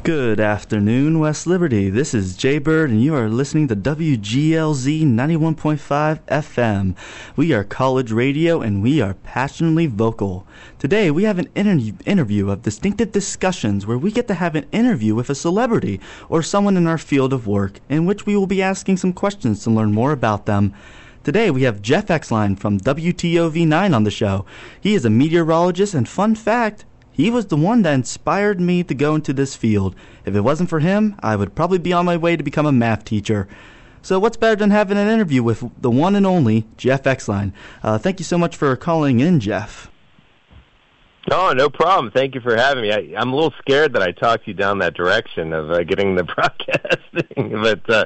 Good afternoon, West Liberty. This is Jay Bird, and you are listening to WGLZ 91.5 FM. We are college radio, and we are passionately vocal. Today, we have an interview of distinctive discussions where we get to have an interview with a celebrity or someone in our field of work, in which we will be asking some questions to learn more about them. Today, we have Jeff Exline from WTOV9 on the show. He is a meteorologist, and fun fact, he was the one that inspired me to go into this field. If it wasn't for him, I would probably be on my way to become a math teacher. So what's better than having an interview with the one and only Jeff Exline? Thank you so much for calling in, Jeff. Oh, no problem. Thank you for having me. I'm a little scared that I talked you down that direction of getting the broadcasting,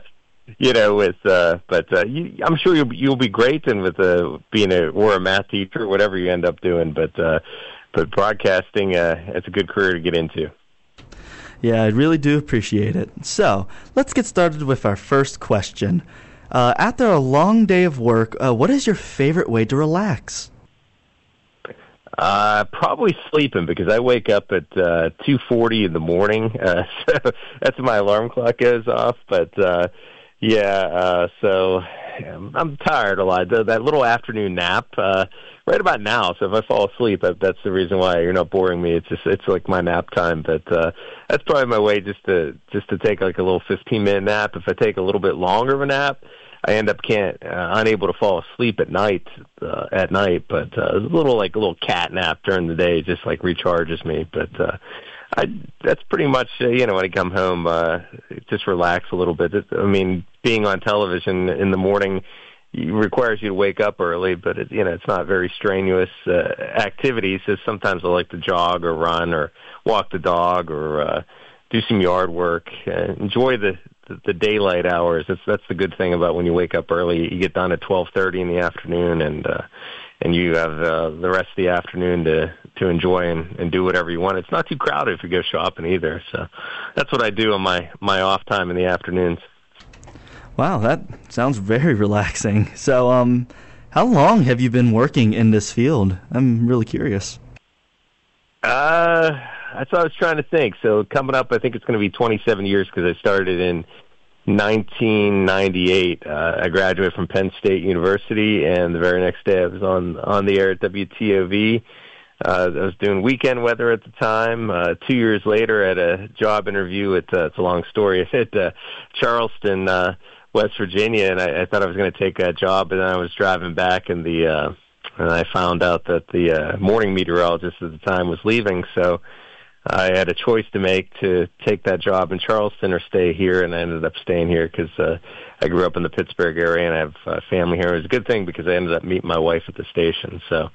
I'm sure you'll be great, and with being a math teacher, whatever you end up doing, but broadcasting, it's a good career to get into. Yeah, I really do appreciate it. So, let's get started with our first question. After a long day of work, what is your favorite way to relax? Probably sleeping, because I wake up at 2:40 in the morning, so that's when my alarm clock goes off. But so I'm tired a lot. That little afternoon nap, right about now. So if I fall asleep, that's the reason why you're not boring me. It's like my nap time. But that's probably my way, just to take like a little 15-minute nap. If I take a little bit longer of a nap, I end up unable to fall asleep at night. But a little cat nap during the day just like recharges me. But that's pretty much when I come home, just relax a little bit. I mean, being on television in the morning requires you to wake up early, but it's not very strenuous activities. So sometimes I like to jog or run or walk the dog or do some yard work. Enjoy the daylight hours. That's the good thing about when you wake up early. You get done at 12:30 in the afternoon, and you have the rest of the afternoon to enjoy and do whatever you want. It's not too crowded if you go shopping either. So that's what I do on my off time in the afternoons. Wow, that sounds very relaxing. So, how long have you been working in this field? I'm really curious. That's what I was trying to think. So coming up, I think it's going to be 27 years, because I started in 1998. I graduated from Penn State University, and the very next day I was on the air at WTOV. I was doing weekend weather at the time. 2 years later, at a job interview it's a long story, at Charleston, West Virginia, and I thought I was going to take that job, and then I was driving back, and I found out that the morning meteorologist at the time was leaving, so I had a choice to make, to take that job in Charleston or stay here, and I ended up staying here because I grew up in the Pittsburgh area, and I have family here. It was a good thing, because I ended up meeting my wife at the station, so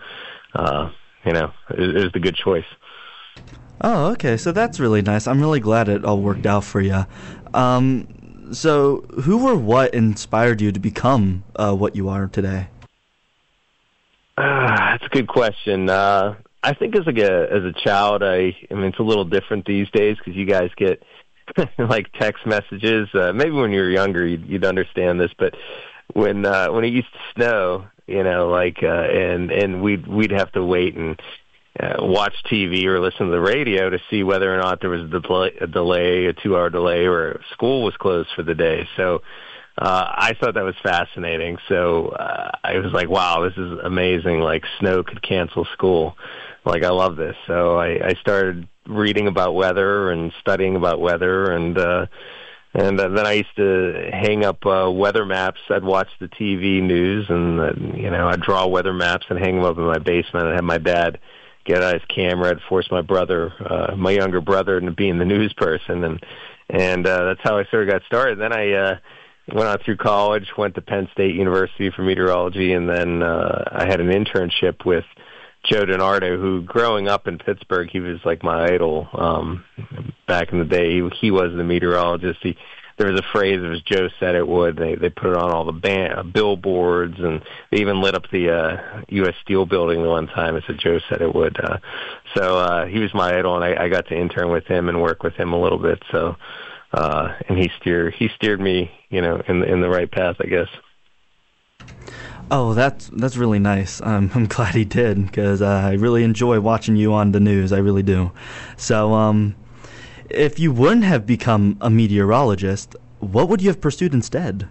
it was the good choice. Oh, okay, so that's really nice. I'm really glad it all worked out for you. So who or what inspired you to become what you are today? That's a good question. I think as a child, I mean, it's a little different these days, because you guys get like text messages. Maybe when you were younger, you'd understand this, but when it used to snow, and we'd have to wait and watch TV or listen to the radio to see whether or not there was a 2-hour delay, or school was closed for the day. So I thought that was fascinating. So I was like, wow, this is amazing. Like, snow could cancel school. Like, I love this. So I started reading about weather and studying about weather, and then I used to hang up weather maps. I'd watch the TV news, and I'd draw weather maps and hang them up in my basement. I'd have my dad get out his camera. I'd force my younger brother, into being the news person, and that's how I sort of got started. Then I went on through college, went to Penn State University for meteorology, and then I had an internship with Joe DiNardo, who, growing up in Pittsburgh, he was like my idol. Back in the day, he was the meteorologist. There was a phrase, it was Joe said it would. They put it on all the billboards, and they even lit up the U.S. Steel building one time. It said Joe said it would. So he was my idol, and I got to intern with him and work with him a little bit. So, and he steered me, in the right path, I guess. Oh, that's really nice. I'm glad he did, because I really enjoy watching you on the news. I really do. So, If you wouldn't have become a meteorologist, what would you have pursued instead?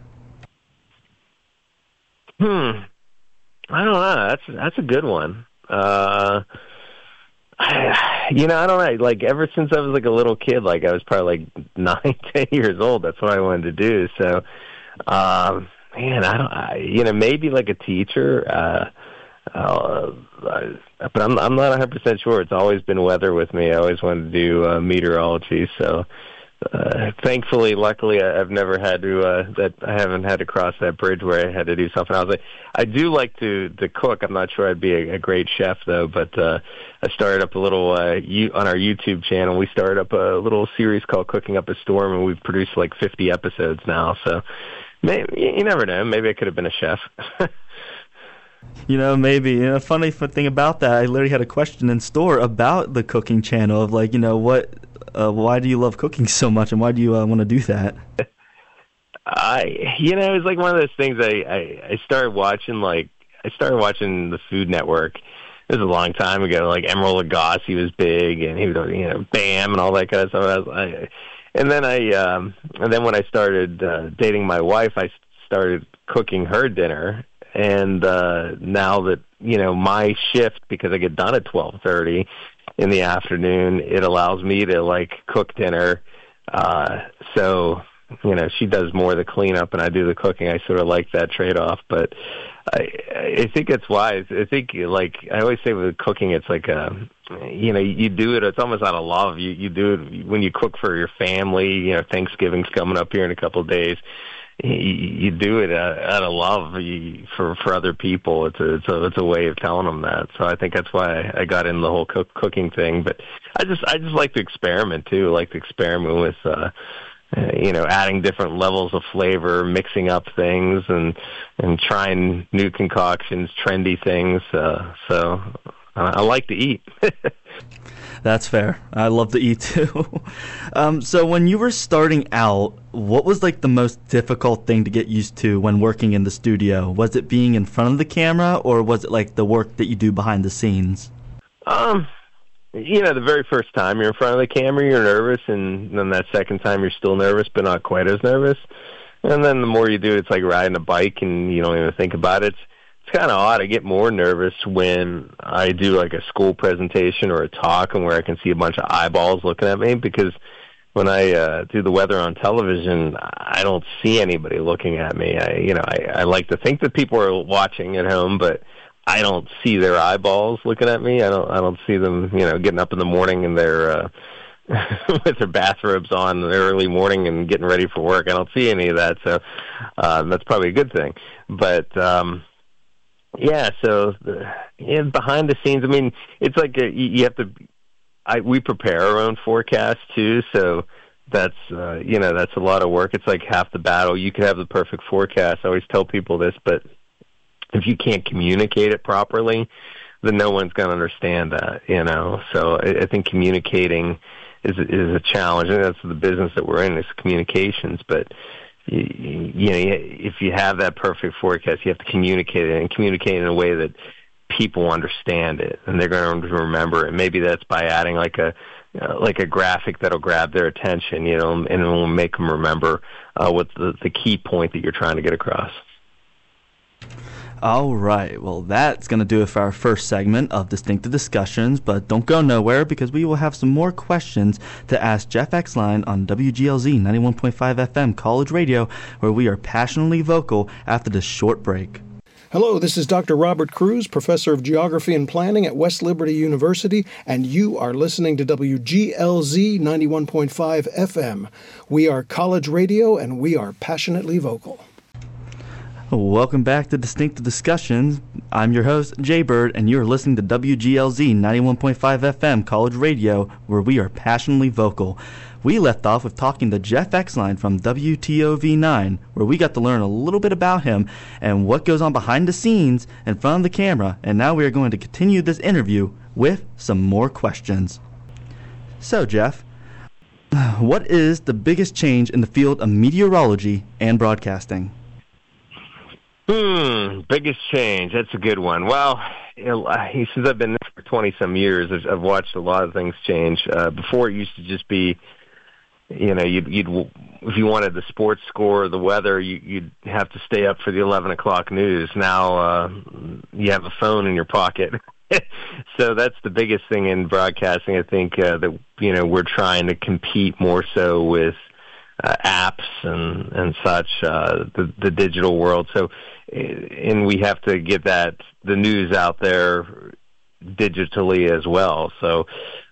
I don't know. That's a good one. I don't know. Like ever since I was like a little kid, like I was probably like 9, 10 years old. That's what I wanted to do. So, maybe like a teacher. But I'm not 100% sure. It's always been weather with me. I always wanted to do meteorology. So, thankfully, luckily, I've never had to. I haven't had to cross that bridge where I had to do something else. I do like to cook. I'm not sure I'd be a great chef though. But I started up a little on our YouTube channel. We started up a little series called Cooking Up a Storm, and we've produced like 50 episodes now. So, maybe you never know. Maybe I could have been a chef. Maybe. A funny thing about that, I literally had a question in store about the cooking channel of like, why do you love cooking so much, and why do you want to do that? It was like one of those things. I started watching the Food Network. It was a long time ago. Like Emeril Lagasse was big, and he was, Bam, and all that kind of stuff. And then when I started dating my wife, I started cooking her dinner. And now that my shift, because I get done at 12:30 in the afternoon, it allows me to like cook dinner. So she does more of the cleanup and I do the cooking. I sort of like that trade-off, but I think it's wise. I think like I always say with cooking, it's like you do it. It's almost out of love. You do it when you cook for your family. Thanksgiving's coming up here in a couple of days. You do it out of love for other people. It's a way of telling them that. So I think that's why I got into the whole cooking thing. But I just like to experiment too. I like to experiment with adding different levels of flavor, mixing up things, and trying new concoctions, trendy things. So I like to eat. That's fair. I love to eat too. So when you were starting out, what was like the most difficult thing to get used to when working in the studio? Was it being in front of the camera, or was it like the work that you do behind the scenes? The very first time you're in front of the camera, you're nervous, and then that second time you're still nervous, but not quite as nervous. And then the more you do, it's like riding a bike, and you don't even think about it. It's kind of odd. I get more nervous when I do like a school presentation or a talk and where I can see a bunch of eyeballs looking at me, because when I do the weather on television, I don't see anybody looking at me. I like to think that people are watching at home, but I don't see their eyeballs looking at me. I don't see them, getting up in the morning and they're with their bathrobes on in the early morning and getting ready for work. I don't see any of that, so that's probably a good thing. But so behind the scenes, I mean, it's like you have to. We prepare our own forecast too, so that's that's a lot of work. It's like half the battle. You could have the perfect forecast. I always tell people this, but if you can't communicate it properly, then no one's going to understand that. So I think communicating is a challenge, and that's the business that we're in, is communications. But if you have that perfect forecast, you have to communicate it, and communicate in a way that people understand it and they're going to remember it. Maybe that's by adding like a graphic that'll grab their attention, and it will make them remember what the key point that you're trying to get across. All right. Well, that's going to do it for our first segment of Distinctive Discussions, but don't go nowhere because we will have some more questions to ask Jeff Exline on WGLZ 91.5 FM College Radio, where we are passionately vocal after this short break. Hello, this is Dr. Robert Cruz, Professor of Geography and Planning at West Liberty University, and you are listening to WGLZ 91.5 FM. We are college radio, and we are passionately vocal. Welcome back to Distinctive Discussions. I'm your host, Jay Bird, and you're listening to WGLZ 91.5 FM College Radio, where we are passionately vocal. We left off with talking to Jeff Exline from WTOV9, where we got to learn a little bit about him and what goes on behind the scenes in front of the camera, and now we are going to continue this interview with some more questions. So, Jeff, what is the biggest change in the field of meteorology and broadcasting? Biggest change. That's a good one. Well, since I've been there for 20-some years, I've watched a lot of things change. Before, it used to just be you'd if you wanted the sports score or the weather, you'd have to stay up for the 11 o'clock news. Now you have a phone in your pocket. So that's the biggest thing in broadcasting. I think that we're trying to compete more so with apps and such, the digital world. So, and we have to get the news out there digitally as well. So,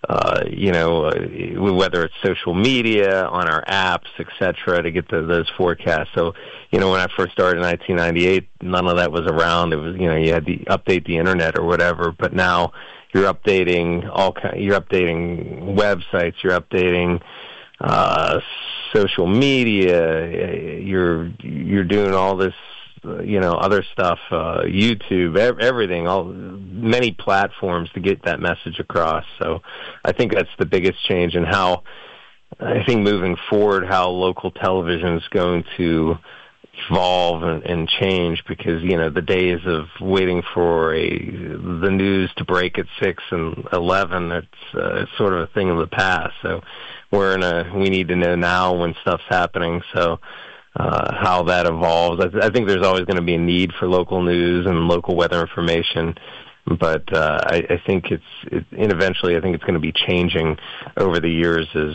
whether it's social media, on our apps, etc., to get those forecasts. So, when I first started in 1998, none of that was around. It was, you had to update the internet or whatever. But now you're updating you're updating websites, you're updating social media, you're doing all this, other stuff, YouTube, everything, many platforms to get that message across. So I think that's the biggest change in how, I think moving forward, how local television is going to evolve and change, because, the days of waiting for the news to break at 6 and 11, it's sort of a thing of the past. So we need to know now when stuff's happening. So, how that evolves. I think there's always going to be a need for local news and local weather information, but I think eventually I think it's going to be changing over the years as,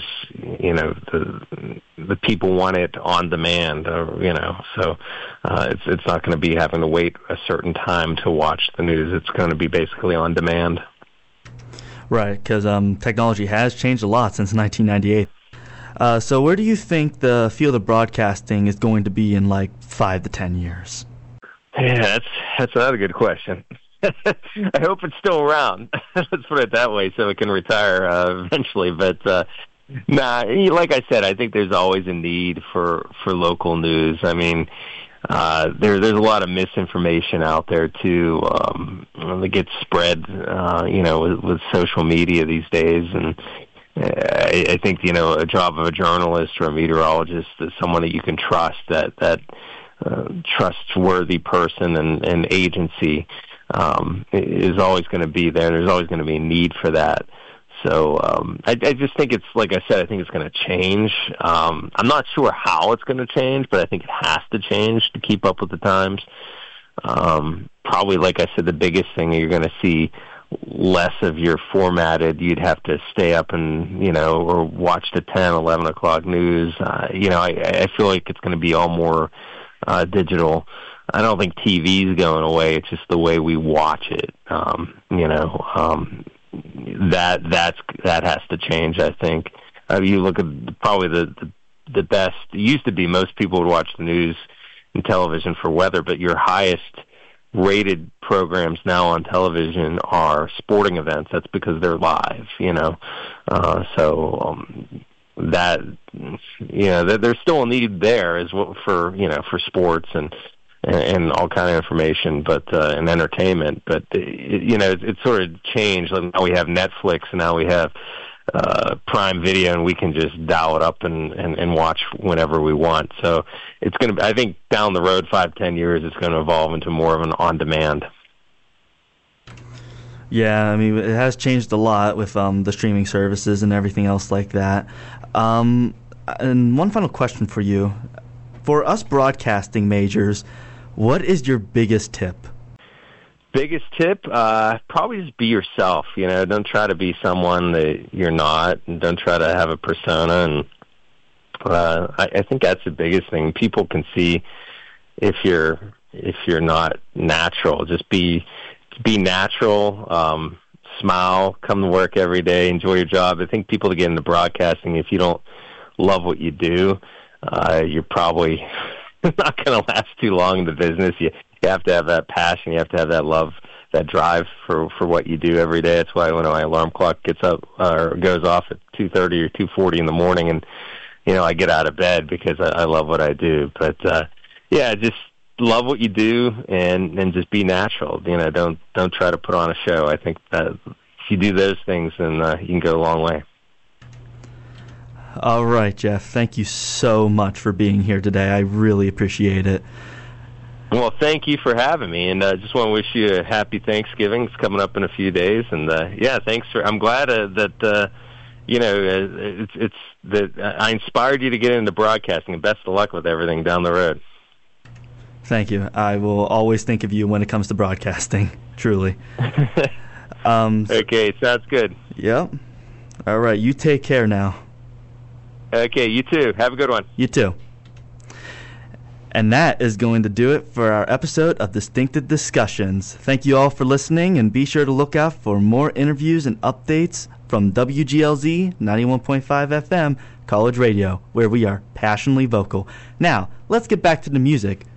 the people want it on demand, so it's not going to be having to wait a certain time to watch the news. It's going to be basically on demand. Right, because technology has changed a lot since 1998. So where do you think the field of broadcasting is going to be in 5 to 10 years? Yeah, that's another good question. I hope it's still around. Let's put it that way, so it can retire eventually. But like I said, I think there's always a need for local news. I mean, there's a lot of misinformation out there too that gets spread, with social media these days. And I think, a job of a journalist or a meteorologist is someone that you can trust, that trustworthy person and agency is always going to be there. There's always going to be a need for that. So I just think it's, like I said, I think it's going to change. I'm not sure how it's going to change, but I think it has to change to keep up with the times. Probably, like I said, the biggest thing, you're going to see less of your formatted, you'd have to stay up and, or watch the 10, 11 o'clock news. I feel like it's going to be all more digital. I don't think TV is going away. It's just the way we watch it. That has to change, I think. You look at probably the best, it used to be most people would watch the news and television for weather, but your highest rated programs now on television are sporting events. That's because they're live, that, there's still a need there as well for sports and all kind of information, but and entertainment. But it's sort of changed. Now we have Netflix, and now we have Prime Video, and we can just dial it up and watch whenever we want. So it's going to. I think down the road, 5-10 years, it's going to evolve into more of an on-demand. Yeah, I mean, it has changed a lot with the streaming services and everything else like that. And one final question for you: for us broadcasting majors, what is your biggest tip? Biggest tip, probably just be yourself. Don't try to be someone that you're not, and don't try to have a persona. And I think that's the biggest thing. People can see if you're not natural. Just be natural. Smile. Come to work every day. Enjoy your job. I think people that get into broadcasting, if you don't love what you do, you're probably not going to last too long in the business. You have to have that passion. You have to have that love, that drive for what you do every day. That's why when my alarm clock gets up or goes off at 2:30 or 2:40 in the morning, and I get out of bed because I love what I do. But just love what you do and just be natural. Don't try to put on a show. I think that if you do those things, then you can go a long way. All right, Jeff. Thank you so much for being here today. I really appreciate it. Well, thank you for having me, and just want to wish you a happy Thanksgiving. It's coming up in a few days, and thanks for. I'm glad that it's that I inspired you to get into broadcasting, and best of luck with everything down the road. Thank you. I will always think of you when it comes to broadcasting, truly. Okay, sounds good. Yep. All right, you take care now. Okay, you too. Have a good one. You too. And that is going to do it for our episode of Distinctive Discussions. Thank you all for listening, and be sure to look out for more interviews and updates from WGLZ 91.5 FM College Radio, where we are passionately vocal. Now, let's get back to the music.